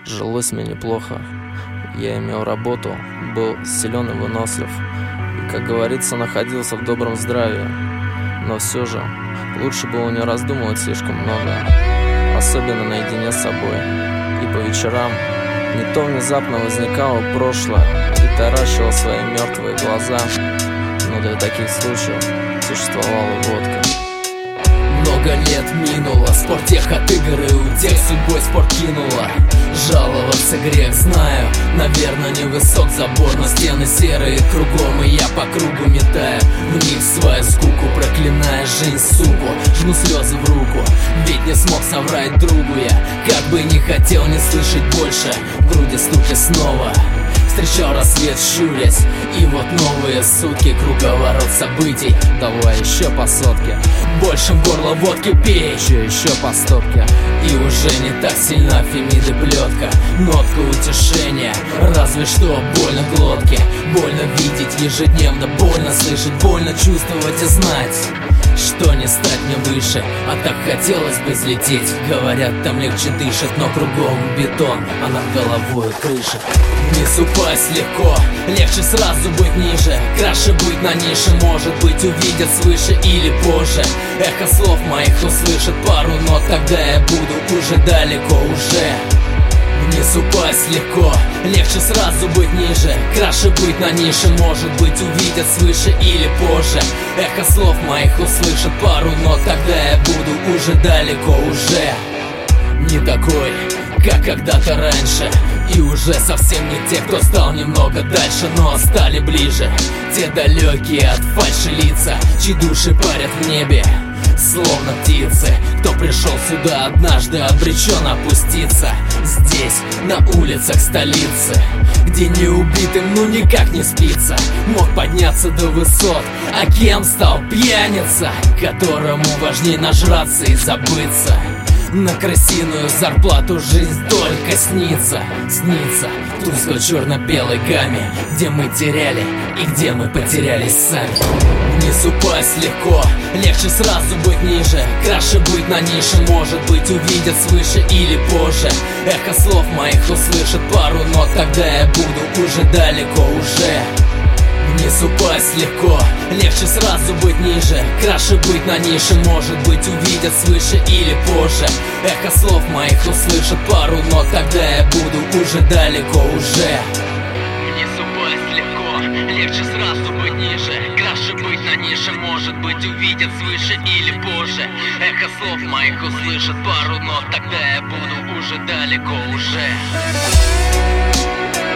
Жилось мне неплохо. Я имел работу, был силен и вынослив, и, как говорится, находился в добром здравии. Но все же, лучше было не раздумывать слишком много, особенно наедине с собой. И по вечерам не то внезапно возникало прошлое и таращило свои мертвые глаза, но для таких случаев существовала водка. Много лет минуло, спортех от игр и утех, судьбой спорт кинула. Жаловаться грех, знаю, наверное, невысок забор, но стены серые кругом, и я по кругу метаю в них свою скуку, проклиная жизнь, суку. Жму слезы в руку, ведь не смог соврать другу я, как бы не хотел не слышать больше, в груди стуки снова. Встречал рассвет, щурясь, и вот новые сутки, круговорот событий. Давай еще по сотке, больше в горло водки пей, еще по стопке. И уже не так сильна фемиды плетка, нотка утешения, разве что больно глотке. Больно видеть ежедневно, больно слышать, больно чувствовать и знать, что не стать мне выше, а так хотелось бы взлететь. Говорят, там легче дышит, но кругом бетон, а над головой крыша. Вниз упасть легко, легче сразу быть ниже, краше быть на нише, может быть увидят свыше или позже. Эхо слов моих услышат пару нот, тогда я буду уже далеко уже. Вниз упасть легко, легче сразу быть ниже, краше быть на нише, может быть увидят свыше или позже. Эхо слов моих услышат пару нот, тогда я буду уже далеко уже. Не такой, как когда-то раньше, и уже совсем не те, кто стал немного дальше, но стали ближе. Те далекие от фальши лица, чьи души парят в небе, словно птицы. Кто пришел сюда однажды, обречен опуститься здесь, на улицах столицы, где не убитым ну никак не спится. Мог подняться до высот, а кем стал пьяница, которому важнее нажраться и забыться. На крысиную зарплату жизнь только снится, снится в тускло-черно-белой гамме, где мы теряли и где мы потерялись сами. Вниз упасть легко, легче сразу быть ниже, краше быть на нише, может быть увидят свыше или позже. Эхо слов моих услышат пару нот, тогда я буду уже далеко уже. Вниз упасть легко, легче сразу быть ниже, краше быть на нише, может быть увидят свыше или позже. Эхо слов моих услышат пару нот, тогда я буду уже далеко уже. Вниз упасть легко, легче сразу быть ниже, краше быть на нише, может быть увидят свыше или позже. Эхо слов моих услышат пару нот, тогда я буду уже далеко уже.